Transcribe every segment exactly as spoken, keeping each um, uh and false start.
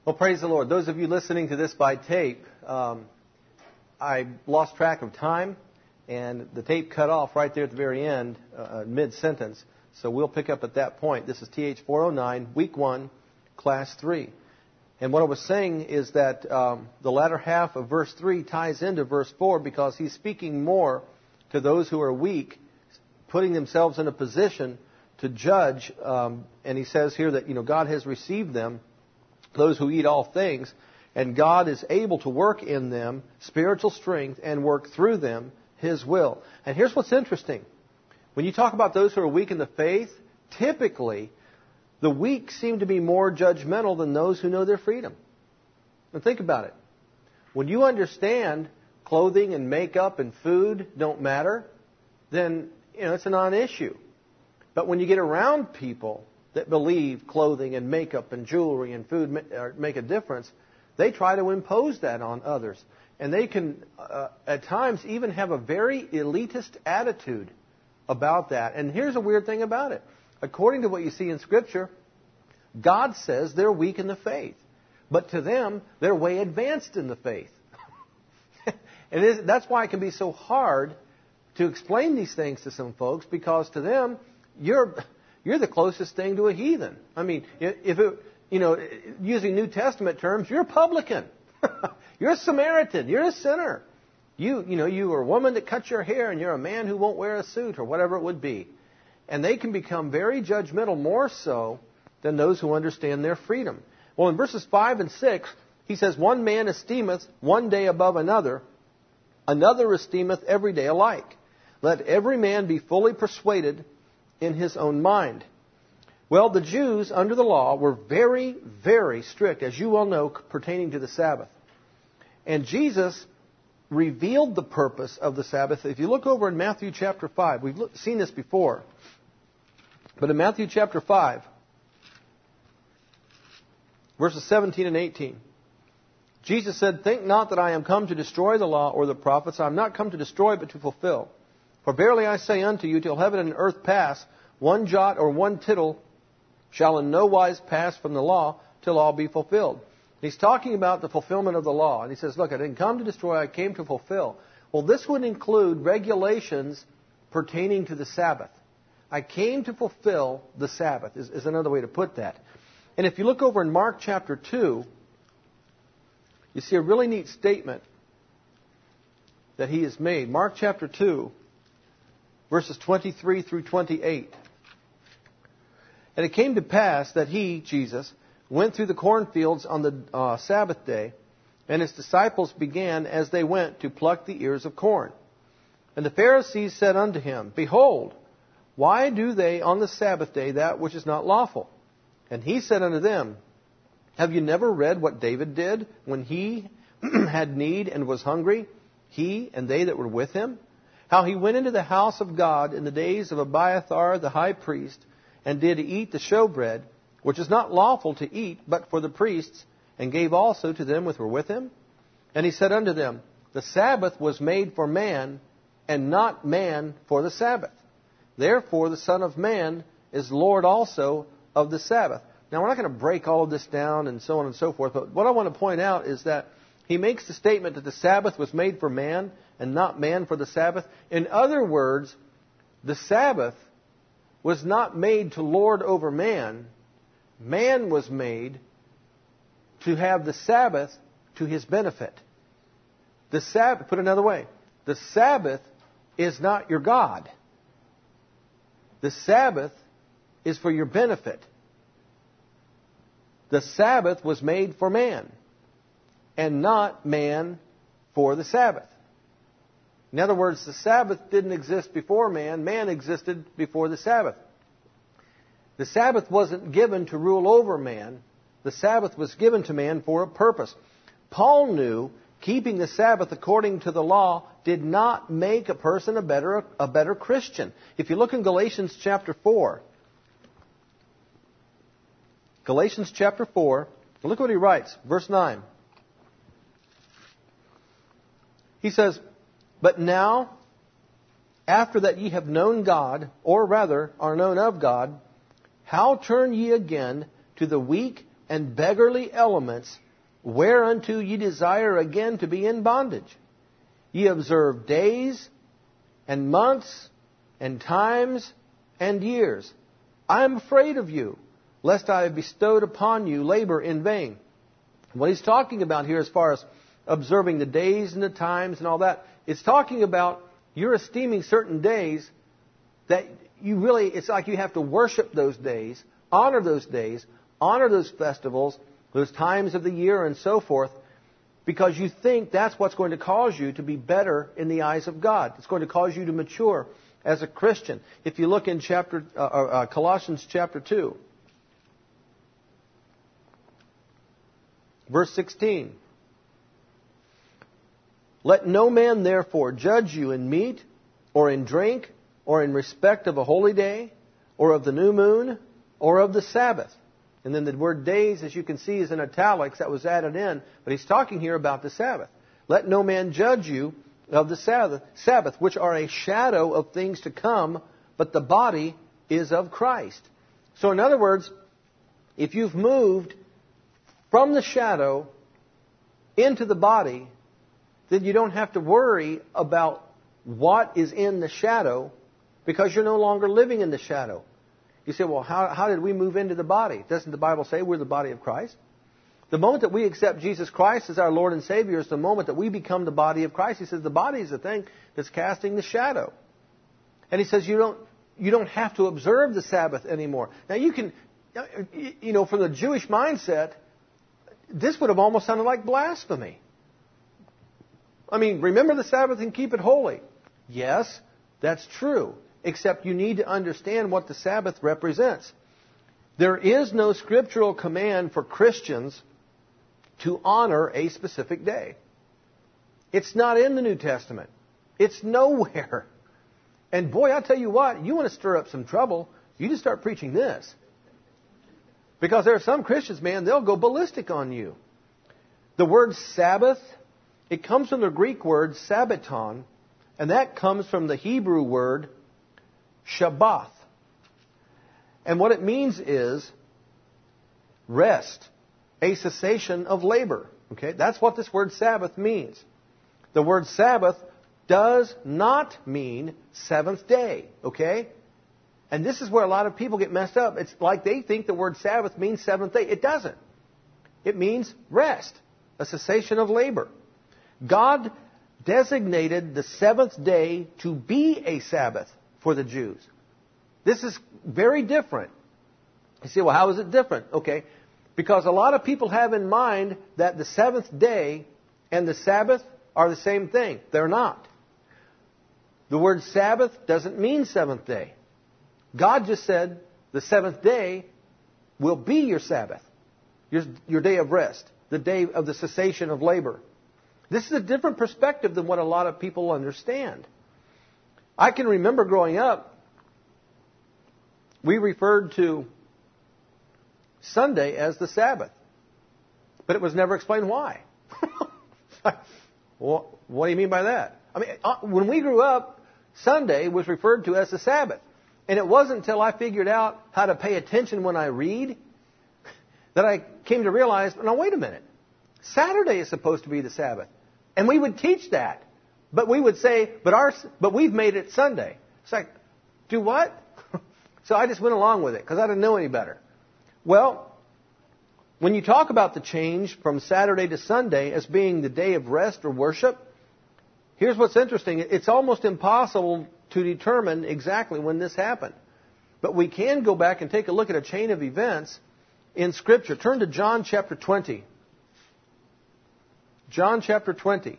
Well, praise the Lord. Those of you listening to this by tape, um, I lost track of time, and the tape cut off right there at the very end, uh, mid-sentence. So we'll pick up at that point. This is T H four oh nine, Week one, Class three. And what I was saying is that um, the latter half of verse three ties into verse four because he's speaking more to those who are weak, putting themselves in a position to judge. Um, and he says here that, you know, God has received them, those who eat all things, and God is able to work in them spiritual strength and work through them His will. And here's what's interesting. When you talk about those who are weak in the faith, typically the weak seem to be more judgmental than those who know their freedom. And think about it. When you understand clothing and makeup and food don't matter, then, you know, it's a non-issue. But when you get around people that believe clothing and makeup and jewelry and food make a difference, they try to impose that on others. And they can, uh, at times, even have a very elitist attitude about that. And here's a weird thing about it. According to what you see in Scripture, God says they're weak in the faith. But to them, they're way advanced in the faith. And it is, that's why it can be so hard to explain these things to some folks, because to them, you're you're the closest thing to a heathen. I mean, if it, you know, using New Testament terms, you're a publican. You're a Samaritan. You're a sinner. You, you know, you are a woman that cuts your hair, and you're a man who won't wear a suit or whatever it would be. And they can become very judgmental, more so than those who understand their freedom. Well, in verses five and six, he says, one man esteemeth one day above another, another esteemeth every day alike. Let every man be fully persuaded in his own mind. Well, the Jews under the law were very, very strict, as you well know, pertaining to the Sabbath. And Jesus revealed the purpose of the Sabbath. If you look over in Matthew chapter five, we've seen this before. But in Matthew chapter five, verses seventeen and eighteen, Jesus said, think not that I am come to destroy the law or the prophets. I am not come to destroy, but to fulfill. For verily I say unto you, till heaven and earth pass, one jot or one tittle shall in no wise pass from the law till all be fulfilled. He's talking about the fulfillment of the law. And he says, look, I didn't come to destroy, I came to fulfill. Well, this would include regulations pertaining to the Sabbath. I came to fulfill the Sabbath, is, is another way to put that. And if you look over in Mark chapter two, you see a really neat statement that he has made. Mark chapter two, verses twenty-three through twenty-eight. And it came to pass that he, Jesus, went through the cornfields on the uh, Sabbath day, and his disciples began, as they went, to pluck the ears of corn. And the Pharisees said unto him, behold, why do they on the Sabbath day that which is not lawful? And he said unto them, have you never read what David did when he had need and was hungry, he and they that were with him? How he went into the house of God in the days of Abiathar the high priest, and did eat the showbread, which is not lawful to eat but for the priests, and gave also to them which were with him? And he said unto them, the Sabbath was made for man, and not man for the Sabbath. Therefore the Son of Man is Lord also of the Sabbath. Now, we're not going to break all of this down and so on and so forth, but what I want to point out is that he makes the statement that the Sabbath was made for man and not man for the Sabbath. In other words, the Sabbath was not made to lord over man. Man was made to have the Sabbath to his benefit. The Sabbath, put another way, the Sabbath is not your God. The Sabbath is for your benefit. The Sabbath was made for man, and not man for the Sabbath. In other words, the Sabbath didn't exist before man. Man existed before the Sabbath. The Sabbath wasn't given to rule over man. The Sabbath was given to man for a purpose. Paul knew keeping the Sabbath according to the law did not make a person a better, a better Christian. If you look in Galatians chapter four, Galatians chapter four, look what he writes, verse nine. He says, but now, after that ye have known God, or rather are known of God, how turn ye again to the weak and beggarly elements, whereunto ye desire again to be in bondage. Ye observe days and months and times and years. I am afraid of you, lest I have bestowed upon you labor in vain. What he's talking about here as far as observing the days and the times and all that, it's talking about you're esteeming certain days that you really, it's like you have to worship those days, honor those days, honor those festivals, those times of the year and so forth, because you think that's what's going to cause you to be better in the eyes of God. It's going to cause you to mature as a Christian. If you look in chapter uh, uh, Colossians chapter two, verse sixteen. Let no man therefore judge you in meat, or in drink, or in respect of a holy day, or of the new moon, or of the Sabbath. And then the word days, as you can see, is in italics. That was added in. But he's talking here about the Sabbath. Let no man judge you of the Sabbath, Sabbath, which are a shadow of things to come, but the body is of Christ. So in other words, if you've moved from the shadow into the body, then you don't have to worry about what is in the shadow, because you're no longer living in the shadow. You say, well, how, how did we move into the body? Doesn't the Bible say we're the body of Christ? The moment that we accept Jesus Christ as our Lord and Savior is the moment that we become the body of Christ. He says the body is the thing that's casting the shadow. And he says you don't, you don't have to observe the Sabbath anymore. Now you can, you know, from the Jewish mindset, this would have almost sounded like blasphemy. I mean, remember the Sabbath and keep it holy. Yes, that's true. Except you need to understand what the Sabbath represents. There is no scriptural command for Christians to honor a specific day. It's not in the New Testament. It's nowhere. And boy, I'll tell you what, you want to stir up some trouble, you just start preaching this. Because there are some Christians, man, they'll go ballistic on you. The word Sabbath, it comes from the Greek word sabbaton, and that comes from the Hebrew word Shabbath. And what it means is rest, a cessation of labor. Okay, that's what this word Sabbath means. The word Sabbath does not mean seventh day. Okay? And this is where a lot of people get messed up. It's like they think the word Sabbath means seventh day. It doesn't. It means rest, a cessation of labor. God designated the seventh day to be a Sabbath for the Jews. This is very different. You say, well, how is it different? Okay, because a lot of people have in mind that the seventh day and the Sabbath are the same thing. They're not. The word Sabbath doesn't mean seventh day. God just said the seventh day will be your Sabbath, your, your day of rest, the day of the cessation of labor. This is a different perspective than what a lot of people understand. I can remember growing up, we referred to Sunday as the Sabbath, but it was never explained why. Well, what do you mean by that? I mean, when we grew up, Sunday was referred to as the Sabbath. And it wasn't until I figured out how to pay attention when I read that I came to realize, no, wait a minute. Saturday is supposed to be the Sabbath. And we would teach that. But we would say, but our, but we've made it Sunday. It's like, do what? So I just went along with it because I didn't know any better. Well, when you talk about the change from Saturday to Sunday as being the day of rest or worship, here's what's interesting. It's almost impossible to determine exactly when this happened. But we can go back and take a look at a chain of events in Scripture. Turn to John chapter twenty. John chapter twenty.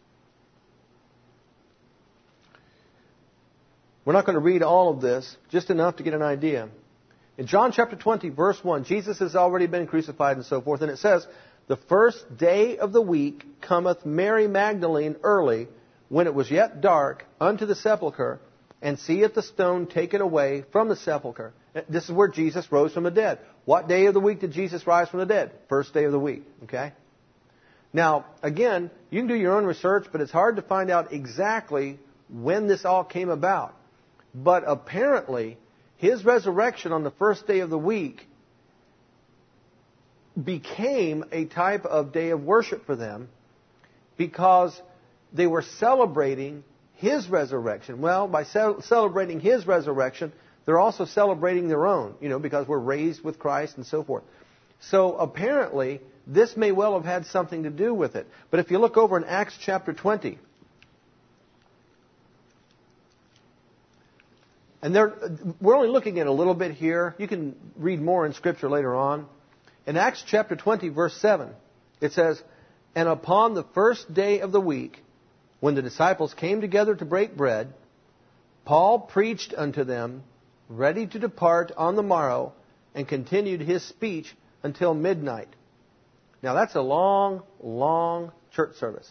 We're not going to read all of this, just enough to get an idea. In John chapter twenty, verse one, Jesus has already been crucified and so forth, and it says, the first day of the week cometh Mary Magdalene early, when it was yet dark, unto the sepulchre, and seeth the stone taken away from the sepulchre. This is where Jesus rose from the dead. What day of the week did Jesus rise from the dead? First day of the week. Okay? Now, again, you can do your own research, but it's hard to find out exactly when this all came about. But apparently, His resurrection on the first day of the week became a type of day of worship for them because they were celebrating His resurrection. Well, by ce- celebrating His resurrection, they're also celebrating their own, you know, because we're raised with Christ and so forth. So apparently, this may well have had something to do with it. But if you look over in Acts chapter twenty, and there, we're only looking at a little bit here. You can read more in Scripture later on. In Acts chapter twenty, verse seven, it says, "And upon the first day of the week, when the disciples came together to break bread, Paul preached unto them, ready to depart on the morrow, and continued his speech until midnight." Now that's a long, long church service.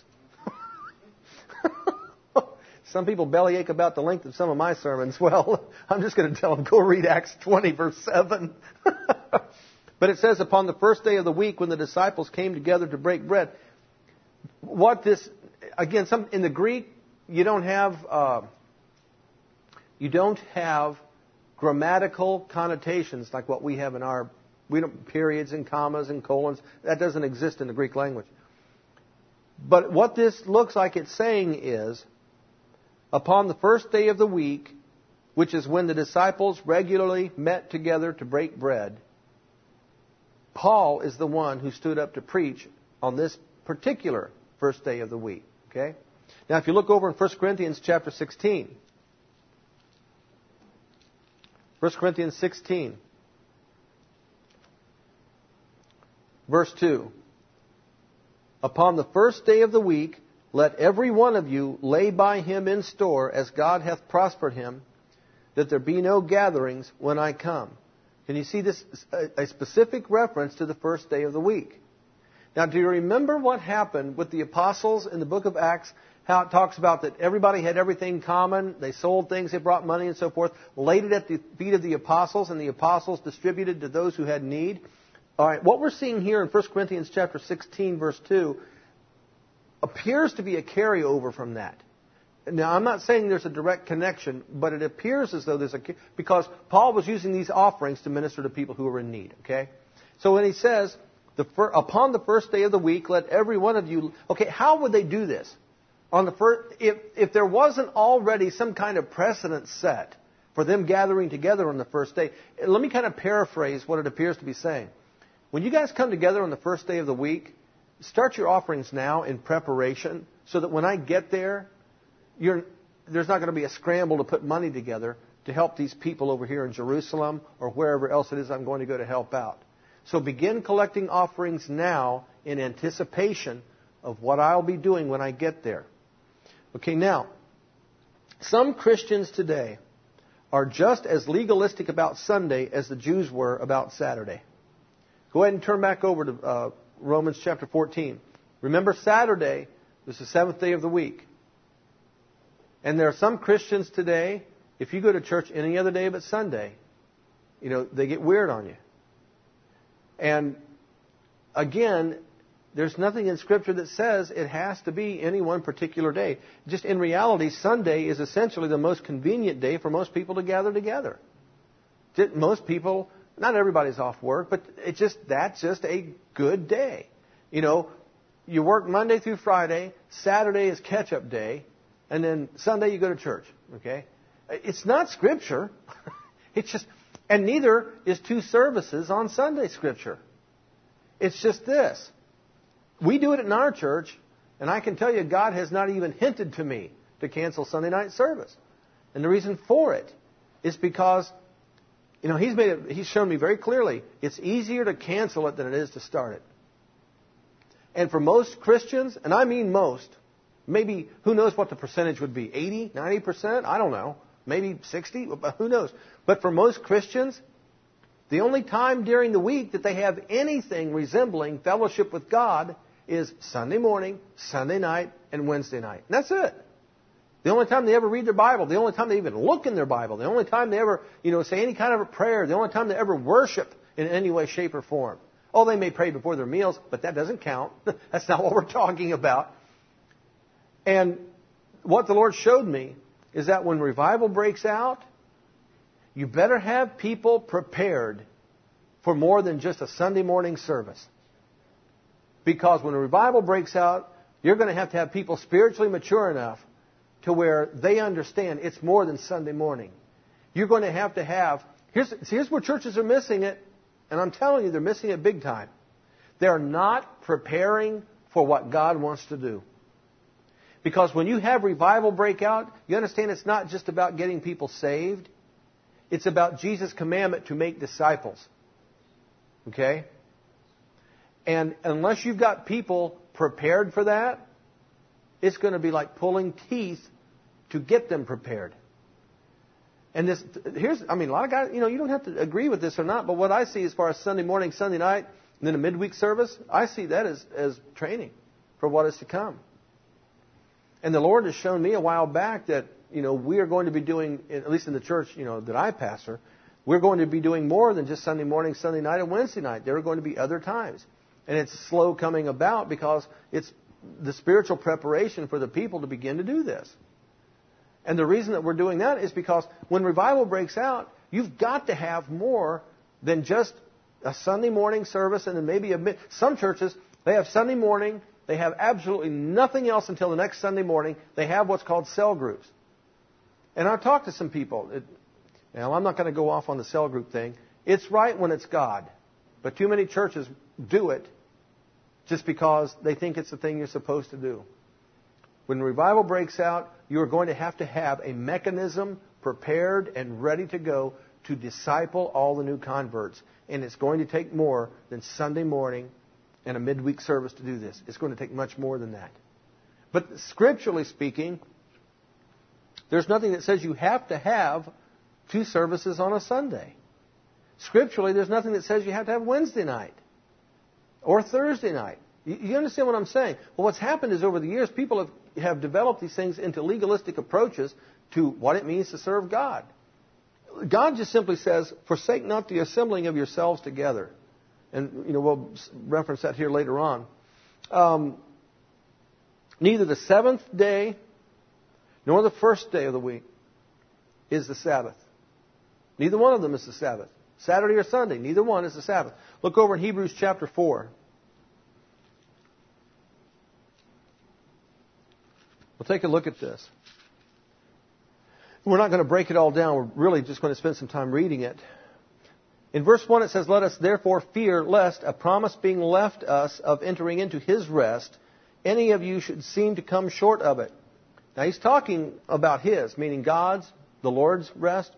Some people bellyache about the length of some of my sermons. Well, I'm just going to tell them, go read Acts twenty, verse seven. But it says, upon the first day of the week, when the disciples came together to break bread. What this, again, some in the Greek, you don't have, uh, you don't have grammatical connotations like what we have in our, we don't, periods and commas and colons. That doesn't exist in the Greek language. But what this looks like it's saying is, upon the first day of the week, which is when the disciples regularly met together to break bread, Paul is the one who stood up to preach on this particular first day of the week. Okay? Now, if you look over in First Corinthians chapter sixteen, First Corinthians sixteen, verse two, "Upon the first day of the week, let every one of you lay by him in store, as God hath prospered him, that there be no gatherings when I come." Can you see this? A specific reference to the first day of the week. Now, do you remember what happened with the apostles in the book of Acts? How it talks about that everybody had everything common. They sold things, they brought money and so forth, laid it at the feet of the apostles, and the apostles distributed to those who had need. All right, what we're seeing here in First Corinthians chapter sixteen, verse two, appears to be a carryover from that. Now, I'm not saying there's a direct connection, but it appears as though there's a... Because Paul was using these offerings to minister to people who were in need, okay? So when he says, the fir- upon the first day of the week, let every one of you... Okay, how would they do this? On the first, if, if there wasn't already some kind of precedent set for them gathering together on the first day, let me kind of paraphrase what it appears to be saying. When you guys come together on the first day of the week, start your offerings now in preparation so that when I get there, You're, there's not going to be a scramble to put money together to help these people over here in Jerusalem or wherever else it is I'm going to go to help out. So begin collecting offerings now in anticipation of what I'll be doing when I get there. Okay, now, some Christians today are just as legalistic about Sunday as the Jews were about Saturday. Go ahead and turn back over to uh, Romans chapter fourteen. Remember, Saturday was the seventh day of the week. And there are some Christians today, if you go to church any other day but Sunday, you know, they get weird on you. And again, there's nothing in Scripture that says it has to be any one particular day. Just in reality, Sunday is essentially the most convenient day for most people to gather together. Most people, not everybody's off work, but it's just, that's just a good day. You know, you work Monday through Friday, Saturday is catch-up day, and then Sunday you go to church, okay? It's not Scripture. It's just, and neither is two services on Sunday Scripture. It's just this. We do it in our church, and I can tell you God has not even hinted to me to cancel Sunday night service. And the reason for it is because, you know, He's made it, He's shown me very clearly, it's easier to cancel it than it is to start it. And for most Christians, and I mean most, maybe, who knows what the percentage would be? eighty, ninety percent? I don't know. Maybe sixty? Who knows? But for most Christians, the only time during the week that they have anything resembling fellowship with God is Sunday morning, Sunday night, and Wednesday night. And that's it. The only time they ever read their Bible, the only time they even look in their Bible, the only time they ever, you know, say any kind of a prayer, the only time they ever worship in any way, shape, or form. Oh, they may pray before their meals, but that doesn't count. That's not what we're talking about. And what the Lord showed me is that when revival breaks out, you better have people prepared for more than just a Sunday morning service. Because when a revival breaks out, you're going to have to have people spiritually mature enough to where they understand it's more than Sunday morning. You're going to have to have... Here's, here's where churches are missing it, and I'm telling you, they're missing it big time. They're not preparing for what God wants to do. Because when you have revival break out, you understand it's not just about getting people saved. It's about Jesus' commandment to make disciples. Okay? And unless you've got people prepared for that, it's going to be like pulling teeth to get them prepared. And this, here's, I mean, a lot of guys, you know, you don't have to agree with this or not, but what I see as far as Sunday morning, Sunday night, and then a midweek service, I see that as, as training for what is to come. And the Lord has shown me a while back that, you know, we are going to be doing, at least in the church, you know, that I pastor, we're going to be doing more than just Sunday morning, Sunday night, and Wednesday night. There are going to be other times. And it's slow coming about because it's the spiritual preparation for the people to begin to do this. And the reason that we're doing that is because when revival breaks out, you've got to have more than just a Sunday morning service and then maybe a mid. Some churches, they have Sunday morning, they have absolutely nothing else until the next Sunday morning. They have what's called cell groups. And I've talked to some people. It, now, I'm not going to go off on the cell group thing. It's right when it's God. But too many churches do it just because they think it's the thing you're supposed to do. When revival breaks out, you are going to have to have a mechanism prepared and ready to go to disciple all the new converts. And it's going to take more than Sunday morning and a midweek service to do this. It's going to take much more than that. But scripturally speaking, there's nothing that says you have to have two services on a Sunday. Scripturally, there's nothing that says you have to have Wednesday night or Thursday night. You understand what I'm saying? Well, what's happened is over the years, people have, have developed these things into legalistic approaches to what it means to serve God. God just simply says, forsake not the assembling of yourselves together. And, you know, we'll reference that here later on. Um, neither the seventh day nor the first day of the week is the Sabbath. Neither one of them is the Sabbath. Saturday or Sunday, neither one is the Sabbath. Look over in Hebrews chapter four. We'll take a look at this. We're not going to break it all down. We're really just going to spend some time reading it. In verse one it says, let us therefore fear lest a promise being left us of entering into His rest, any of you should seem to come short of it. Now he's talking about His, meaning God's, the Lord's rest.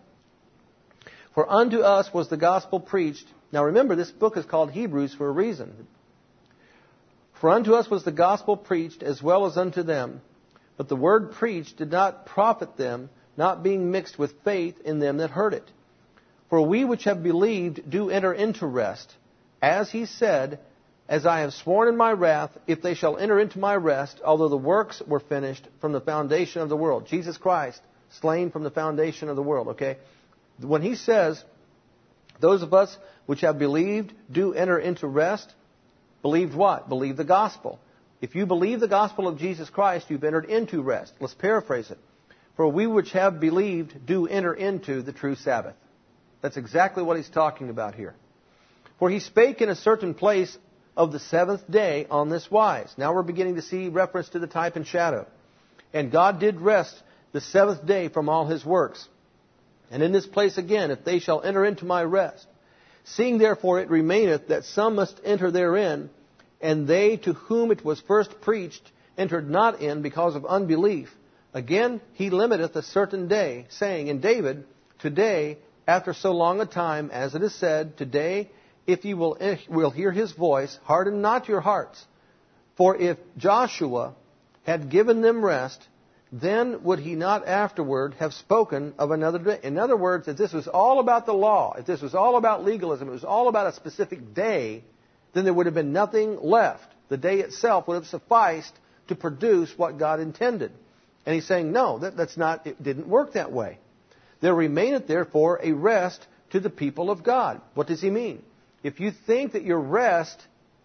For unto us was the gospel preached. Now remember, this book is called Hebrews for a reason. For unto us was the gospel preached as well as unto them. But the word preached did not profit them, not being mixed with faith in them that heard it. For we which have believed do enter into rest. As he said, as I have sworn in my wrath, if they shall enter into my rest, although the works were finished from the foundation of the world. Jesus Christ, slain from the foundation of the world, okay? When he says, those of us which have believed do enter into rest, believed what? Believe the gospel. If you believe the gospel of Jesus Christ, you've entered into rest. Let's paraphrase it. For we which have believed do enter into the true Sabbath. That's exactly what he's talking about here. For he spake in a certain place of the seventh day on this wise. Now we're beginning to see reference to the type and shadow. And God did rest the seventh day from all His works. And in this place again, if they shall enter into my rest. Seeing therefore it remaineth that some must enter therein, and they to whom it was first preached entered not in because of unbelief. Again, he limiteth a certain day, saying, in David, today, after so long a time, as it is said, today, if ye will, will hear His voice, harden not your hearts. For if Joshua had given them rest, then would he not afterward have spoken of another day. In other words, if this was all about the law, if this was all about legalism, it was all about a specific day, then there would have been nothing left. The day itself would have sufficed to produce what God intended. And he's saying, no, that, that's not, it didn't work that way. There remaineth therefore a rest to the people of God. What does he mean? If you think that your rest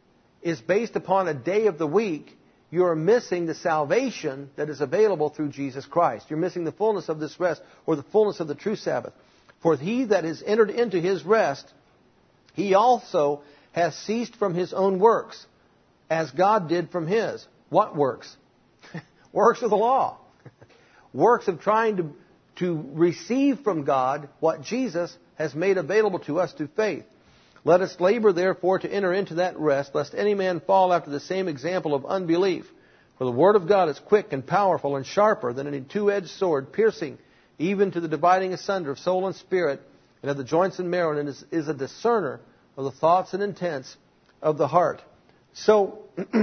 is based upon a day of the week, you're missing the salvation that is available through Jesus Christ. You're missing the fullness of this rest, or the fullness of the true Sabbath. For he that is entered into his rest, he also has ceased from his own works, as God did from His. What works? Works of the law. Works of trying to, to receive from God what Jesus has made available to us through faith. Let us labor, therefore, to enter into that rest, lest any man fall after the same example of unbelief. For the Word of God is quick and powerful and sharper than any two-edged sword, piercing even to the dividing asunder of soul and spirit, and of the joints and marrow, and is, is a discerner of the thoughts and intents of the heart. So,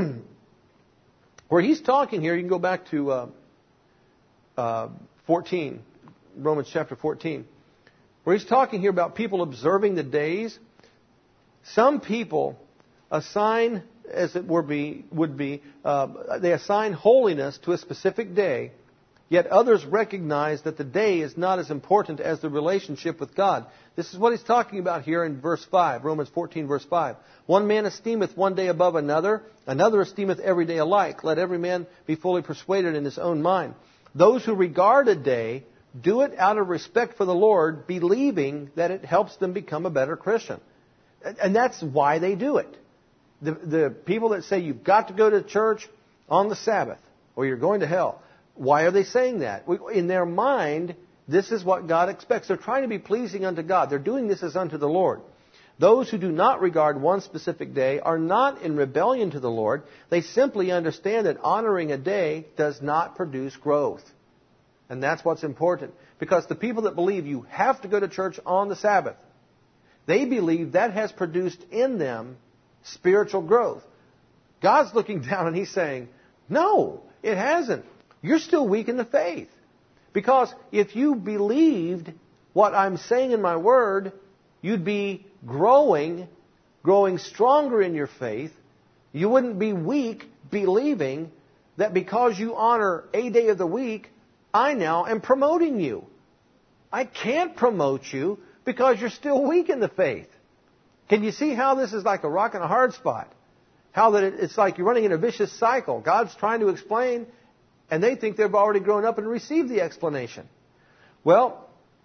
where he's talking here, you can go back to uh, uh, fourteen, Romans chapter fourteen, where he's talking here about people observing the days. Some people assign, as it were be, would be, uh, they assign holiness to a specific day, yet others recognize that the day is not as important as the relationship with God. This is what he's talking about here in verse five, Romans fourteen, verse five. One man esteemeth one day above another, another esteemeth every day alike. Let every man be fully persuaded in his own mind. Those who regard a day do it out of respect for the Lord, believing that it helps them become a better Christian. And that's why they do it. The, the people that say you've got to go to church on the Sabbath or you're going to hell, why are they saying that? In their mind, this is what God expects. They're trying to be pleasing unto God. They're doing this as unto the Lord. Those who do not regard one specific day are not in rebellion to the Lord. They simply understand that honoring a day does not produce growth. And that's what's important. Because the people that believe you have to go to church on the Sabbath, they believe that has produced in them spiritual growth. God's looking down and He's saying, no, it hasn't. You're still weak in the faith. Because if you believed what I'm saying in my word, you'd be growing, growing stronger in your faith. You wouldn't be weak believing that because you honor a day of the week, I now am promoting you. I can't promote you because you're still weak in the faith. Can you see how this is like a rock and a hard spot? How that it's like you're running in a vicious cycle. God's trying to explain, and they think they've already grown up and received the explanation. Well,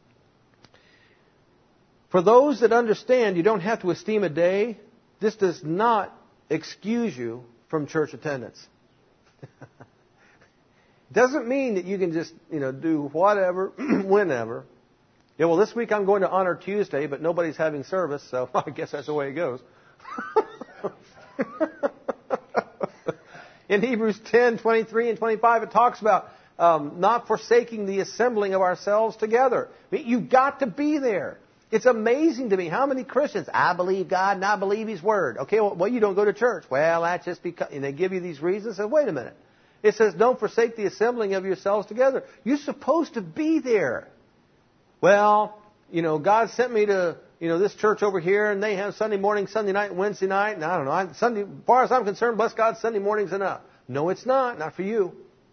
for those that understand you don't have to esteem a day, this does not excuse you from church attendance. Doesn't mean that you can just, you know, do whatever, whenever. Yeah, well, this week I'm going to honor Tuesday, but nobody's having service, so I guess that's the way it goes. In Hebrews ten, twenty-three and twenty-five, it talks about um, not forsaking the assembling of ourselves together. I mean, you've got to be there. It's amazing to me how many Christians, I believe God and I believe His Word. Okay, well, well you don't go to church. Well, that's just because, and they give you these reasons. And wait a minute. It says, don't forsake the assembling of yourselves together. You're supposed to be there. Well, you know, God sent me to, you know, this church over here, and they have Sunday morning, Sunday night, and Wednesday night, and I don't know. I, Sunday, as far as I'm concerned, bless God, Sunday morning's enough. No, it's not. Not for you.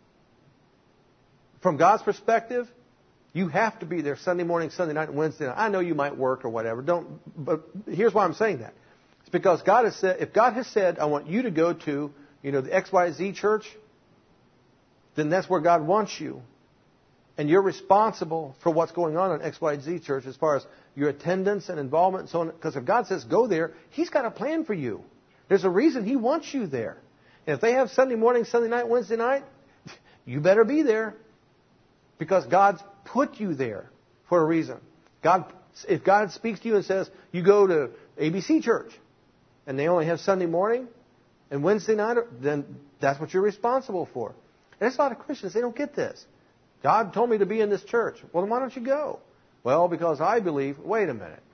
From God's perspective, you have to be there Sunday morning, Sunday night, and Wednesday night. I know you might work or whatever. Don't. But here's why I'm saying that. It's because God has said, if God has said, I want you to go to, you know, the X Y Z church, then that's where God wants you. And you're responsible for what's going on in X Y Z church as far as your attendance and involvement and so on. Because if God says go there, He's got a plan for you. There's a reason He wants you there. And if they have Sunday morning, Sunday night, Wednesday night, you better be there. Because God's put you there for a reason. God, if God speaks to you and says, you go to A B C church, and they only have Sunday morning and Wednesday night, then that's what you're responsible for. And there's a lot of Christians, they don't get this. God told me to be in this church. Well, then why don't you go? Well, because I believe, wait a minute.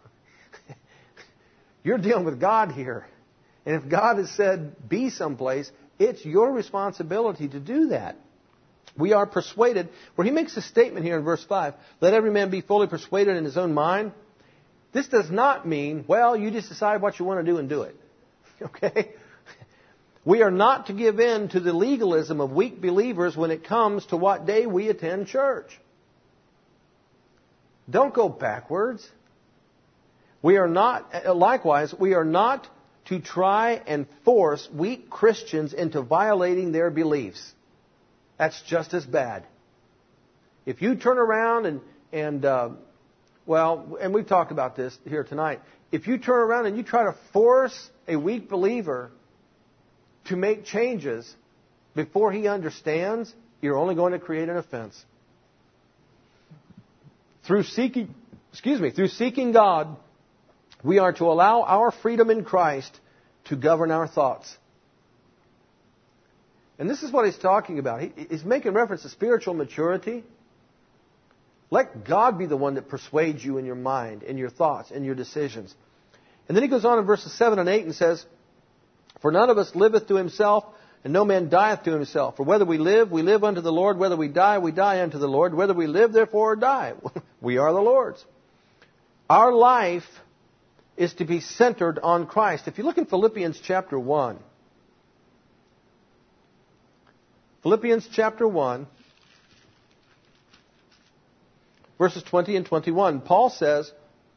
You're dealing with God here. And if God has said be someplace, it's your responsibility to do that. We are persuaded, where he makes a statement here in verse five, let every man be fully persuaded in his own mind. This does not mean, well, you just decide what you want to do and do it. Okay? We are not to give in to the legalism of weak believers when it comes to what day we attend church. Don't go backwards. We are not, likewise, we are not to try and force weak Christians into violating their beliefs. That's just as bad. If you turn around and, and uh, well, and we've talked about this here tonight. If you turn around and you try to force a weak believer to make changes before he understands, you're only going to create an offense. Through seeking, excuse me, through seeking God, we are to allow our freedom in Christ to govern our thoughts. And this is what he's talking about. He, he's making reference to spiritual maturity. Let God be the one that persuades you in your mind, in your thoughts, in your decisions. And then he goes on in verses seven and eight and says, For none of us liveth to himself, and no man dieth to himself. For whether we live, we live unto the Lord. Whether we die, we die unto the Lord. Whether we live, therefore, or die, we are the Lord's. Our life is to be centered on Christ. If you look in Philippians chapter one, Philippians chapter one, verses twenty and twenty-one, Paul says,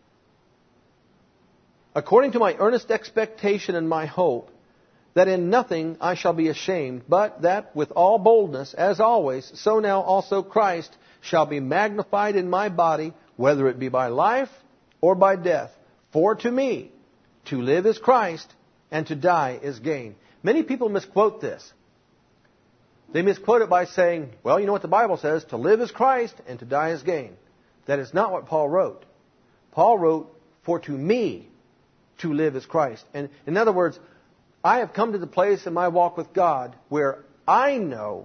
According to my earnest expectation and my hope, that in nothing I shall be ashamed, but that with all boldness, as always, so now also Christ shall be magnified in my body, whether it be by life or by death. For to me, to live is Christ, and to die is gain. Many people misquote this. They misquote it by saying, well, you know what the Bible says, to live is Christ, and to die is gain. That is not what Paul wrote. Paul wrote, for to me, to live is Christ. And in other words, I have come to the place in my walk with God where I know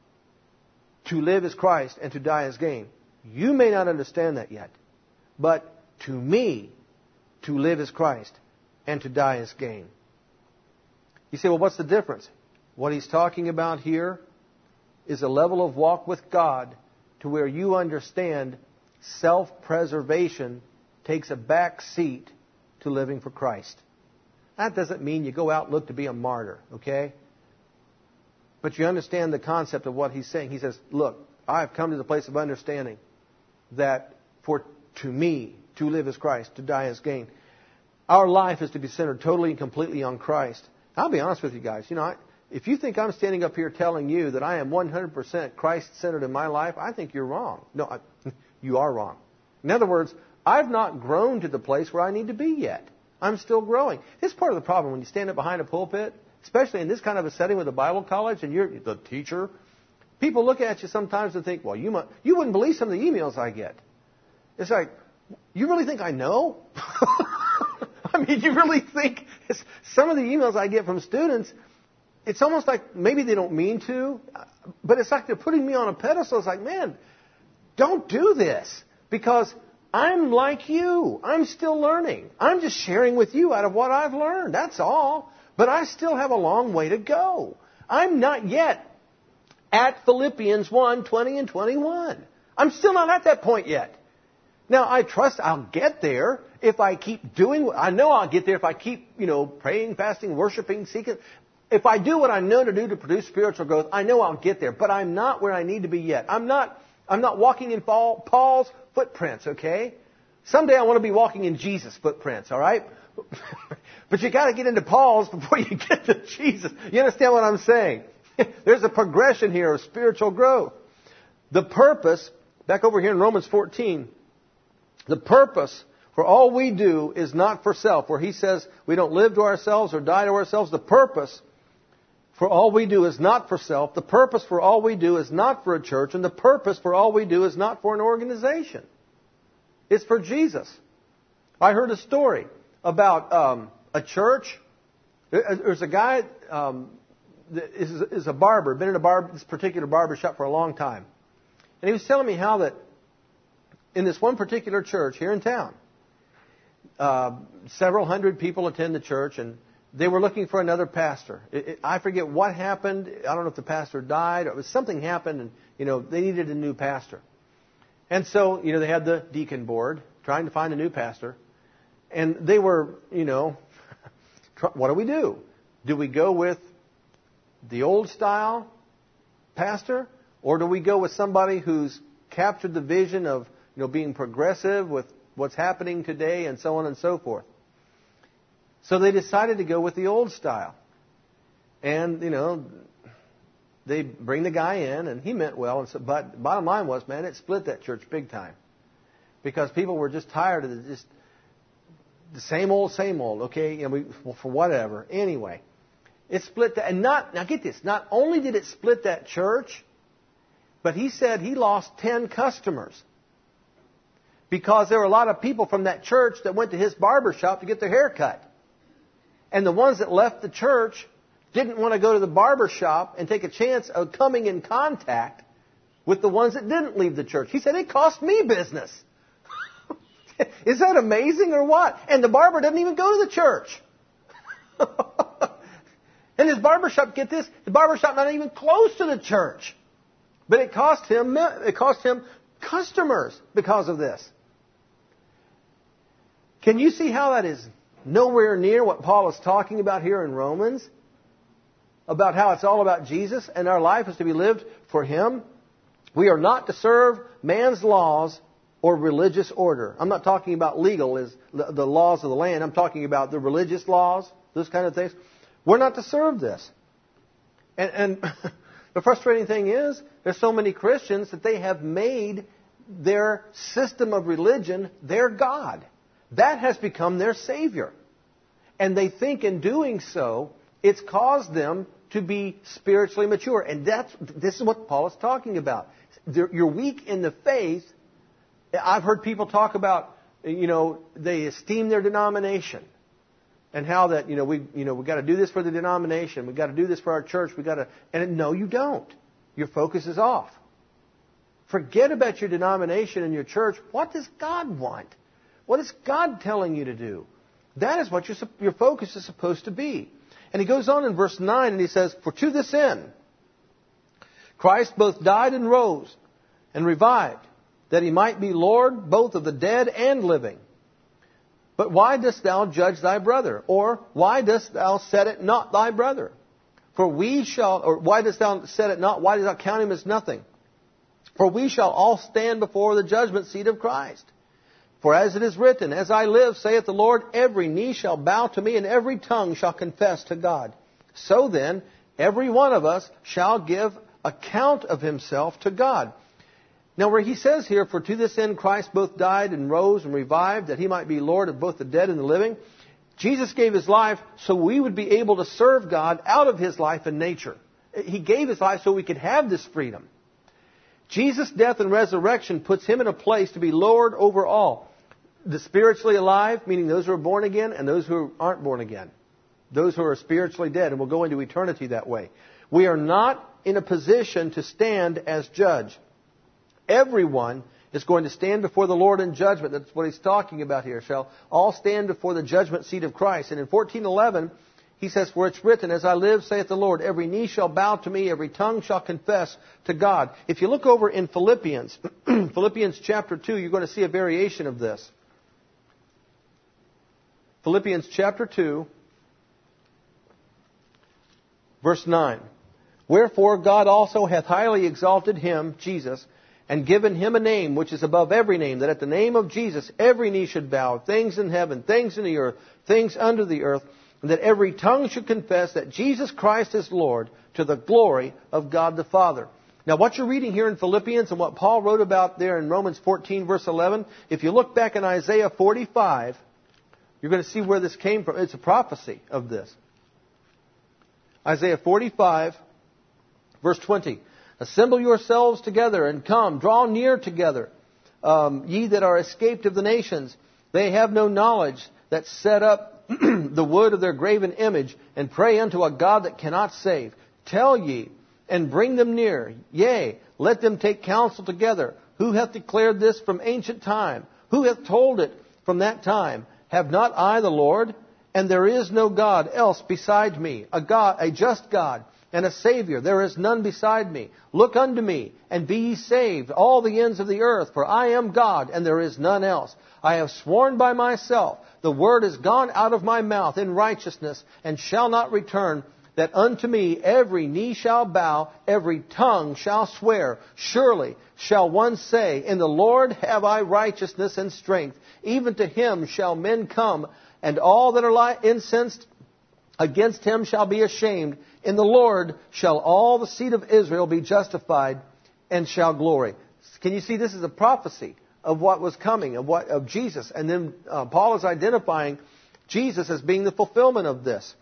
to live is Christ and to die is gain. You may not understand that yet. But to me, to live is Christ and to die is gain. You say, well, what's the difference? What he's talking about here is a level of walk with God to where you understand self-preservation takes a back seat to living for Christ. That doesn't mean you go out and look to be a martyr, okay? But you understand the concept of what he's saying. He says, look, I've come to the place of understanding that for to me, to live is Christ, to die is gain. Our life is to be centered totally and completely on Christ. I'll be honest with you guys. You know, I, if you think I'm standing up here telling you that I am one hundred percent Christ-centered in my life, I think you're wrong. No, I, you are wrong. In other words, I've not grown to the place where I need to be yet. I'm still growing. This is part of the problem when you stand up behind a pulpit, especially in this kind of a setting with a Bible college and you're the teacher. People look at you sometimes and think, well, you might, you wouldn't believe some of the emails I get. It's like, you really think I know? I mean, you really think it's, some of the emails I get from students, it's almost like maybe they don't mean to, but it's like they're putting me on a pedestal. It's like, man, don't do this because I'm like you. I'm still learning. I'm just sharing with you out of what I've learned. That's all. But I still have a long way to go. I'm not yet at Philippians one, twenty and twenty-one. I'm still not at that point yet. Now, I trust I'll get there if I keep doing what I know I'll get there if I keep, you know, praying, fasting, worshiping, seeking. If I do what I know to do to produce spiritual growth, I know I'll get there. But I'm not where I need to be yet. I'm not, I'm not walking in Paul's footprints, okay? Someday I want to be walking in Jesus' footprints, all right? But you got to get into Paul's before you get to Jesus. You understand what I'm saying? There's a progression here of spiritual growth. The purpose, back over here in Romans fourteen, the purpose for all we do is not for self. Where he says we don't live to ourselves or die to ourselves. The purpose for all we do is not for self. The purpose for all we do is not for a church. And the purpose for all we do is not for an organization. It's for Jesus. I heard a story about um, a church. There's a guy um, that is, is a barber, been in a bar, this particular barber shop for a long time. And he was telling me how that in this one particular church here in town, uh, several hundred people attend the church, and they were looking for another pastor. It, it, I forget what happened. I don't know if the pastor died or it was something happened, and you know they needed a new pastor. And so, you know, they had the deacon board trying to find a new pastor. And they were, you know, what do we do? Do we go with the old style pastor? Or do we go with somebody who's captured the vision of, you know, being progressive with what's happening today and so on and so forth? So they decided to go with the old style. And, you know, they bring the guy in, and he meant well. And so, but bottom line was, man, it split that church big time. Because people were just tired of the, just the same old, same old, okay? And we, well, for whatever. Anyway, It split that, and not, now get this, not only did it split that church, but he said he lost ten customers. Because there were a lot of people from that church that went to his barber shop to get their hair cut. And the ones that left the church didn't want to go to the barber shop and take a chance of coming in contact with the ones that didn't leave the church. He said, it cost me business. Is that amazing or what? And the barber doesn't even go to the church. And his barber shop, get this, the barber shop not even close to the church. But it cost him, it cost him customers because of this. Can you see how that is nowhere near what Paul is talking about here in Romans? About how it's all about Jesus and our life is to be lived for Him. We are not to serve man's laws or religious order. I'm not talking about legal as the laws of the land. I'm talking about the religious laws, those kind of things. We're not to serve this. And, and the frustrating thing is, there's so many Christians that they have made their system of religion their God. That has become their Savior. And they think in doing so, it's caused them to be spiritually mature. And that's this is what Paul is talking about. You're weak in the faith. I've heard people talk about, you know, they esteem their denomination. And how that, you know, we you know, we got to do this for the denomination. We've got to do this for our church. We got to, and no, you don't. Your focus is off. Forget about your denomination and your church. What does God want? What is God telling you to do? That is what your, your focus is supposed to be. And he goes on in verse nine and he says, for to this end, Christ both died and rose and revived, that He might be Lord both of the dead and living. But why dost thou judge thy brother? Or why dost thou set it not thy brother? For we shall, or why dost thou set it not? Why dost thou count him as nothing? For we shall all stand before the judgment seat of Christ. For as it is written, as I live, saith the Lord, every knee shall bow to me, and every tongue shall confess to God. So then, every one of us shall give account of himself to God. Now where he says here, for to this end Christ both died and rose and revived, that He might be Lord of both the dead and the living. Jesus gave His life so we would be able to serve God out of His life and nature. He gave His life so we could have this freedom. Jesus' death and resurrection puts Him in a place to be Lord over all. The spiritually alive, meaning those who are born again, and those who aren't born again. Those who are spiritually dead and will go into eternity that way. We are not in a position to stand as judge. Everyone is going to stand before the Lord in judgment. That's what he's talking about here. Shall all stand before the judgment seat of Christ. And in fourteen eleven, he says, for it's written, as I live, saith the Lord, every knee shall bow to me, every tongue shall confess to God. If you look over in Philippians, Philippians chapter two, you're going to see a variation of this. Philippians chapter two, verse nine. Wherefore God also hath highly exalted Him, Jesus, and given Him a name which is above every name, that at the name of Jesus every knee should bow, things in heaven, things in the earth, things under the earth, and that every tongue should confess that Jesus Christ is Lord, to the glory of God the Father. Now what you're reading here in Philippians and what Paul wrote about there in Romans fourteen verse eleven, if you look back in Isaiah forty-five, you're going to see where this came from. It's a prophecy of this. Isaiah forty-five, verse twenty. Assemble yourselves together and come, draw near together, um, ye that are escaped of the nations. They have no knowledge that set up the wood of their graven image, and pray unto a God that cannot save. Tell ye, and bring them near. Yea, let them take counsel together. Who hath declared this from ancient time? Who hath told it from that time? Have not I the Lord? And there is no God else beside me, a God, a just God, and a Savior. There is none beside me. Look unto me, and be ye saved, all the ends of the earth, for I am God, and there is none else. I have sworn by myself, the word is gone out of my mouth in righteousness, and shall not return, that unto me every knee shall bow, every tongue shall swear. Surely shall one say, in the Lord have I righteousness and strength. Even to Him shall men come, and all that are incensed against Him shall be ashamed. In the Lord shall all the seed of Israel be justified, and shall glory. Can you see this is a prophecy of what was coming, of what of Jesus? And then uh, Paul is identifying Jesus as being the fulfillment of this.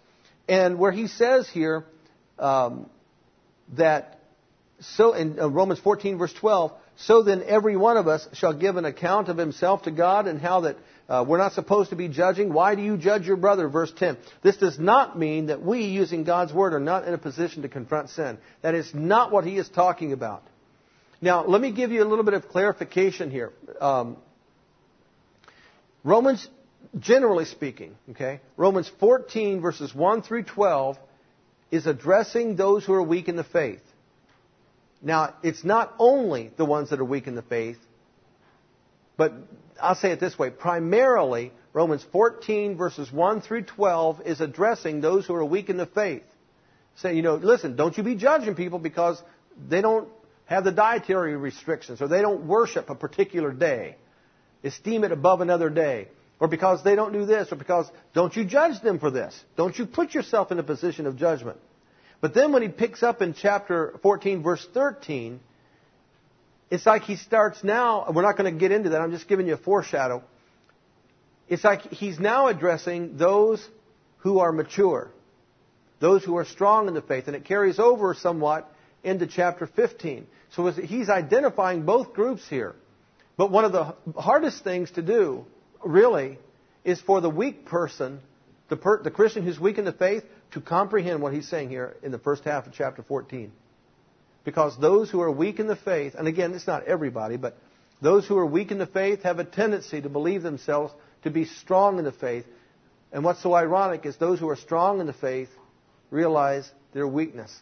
And where he says here um, that, so in uh, Romans fourteen, verse twelve, so then every one of us shall give an account of himself to God, and how that uh, we're not supposed to be judging. Why do you judge your brother? Verse ten. This does not mean that we, using God's word, are not in a position to confront sin. That is not what he is talking about. Now, let me give you a little bit of clarification here. Um, Romans, generally speaking, okay, Romans fourteen, verses one through twelve, is addressing those who are weak in the faith. Now, it's not only the ones that are weak in the faith, but I'll say it this way. Primarily, Romans fourteen, verses one through twelve, is addressing those who are weak in the faith. Saying, you know, listen, don't you be judging people because they don't have the dietary restrictions, or they don't worship a particular day, esteem it above another day, or because they don't do this, or because, don't you judge them for this. Don't you put yourself in a position of judgment. But then when he picks up in chapter fourteen, verse thirteen, it's like he starts now, we're not going to get into that, I'm just giving you a foreshadow. It's like he's now addressing those who are mature, those who are strong in the faith, and it carries over somewhat into chapter fifteen. So he's identifying both groups here. But one of the hardest things to do, really, is for the weak person, the, per, the Christian who's weak in the faith, to comprehend what he's saying here in the first half of chapter fourteen. Because those who are weak in the faith, and again, it's not everybody, but those who are weak in the faith have a tendency to believe themselves to be strong in the faith. And what's so ironic is those who are strong in the faith realize their weakness.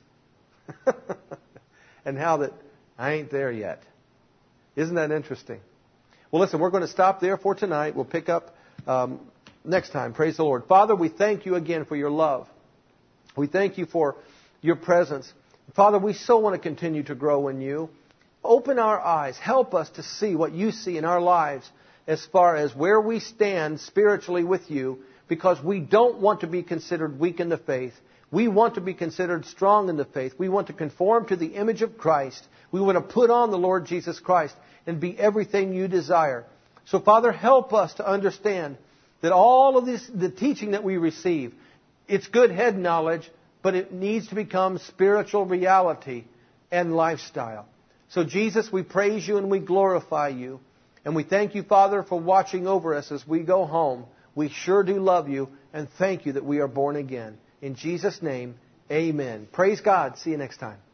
And how that, I ain't there yet. Isn't that interesting? Well, listen, we're going to stop there for tonight. We'll pick up um, next time. Praise the Lord. Father, we thank you again for your love. We thank you for your presence. Father, we so want to continue to grow in you. Open our eyes. Help us to see what you see in our lives as far as where we stand spiritually with you, because we don't want to be considered weak in the faith. We want to be considered strong in the faith. We want to conform to the image of Christ. We want to put on the Lord Jesus Christ and be everything you desire. So, Father, help us to understand that all of this, the teaching that we receive, it's good head knowledge, but it needs to become spiritual reality and lifestyle. So, Jesus, we praise you and we glorify you. And we thank you, Father, for watching over us as we go home. We sure do love you, and thank you that we are born again. In Jesus' name, amen. Praise God. See you next time.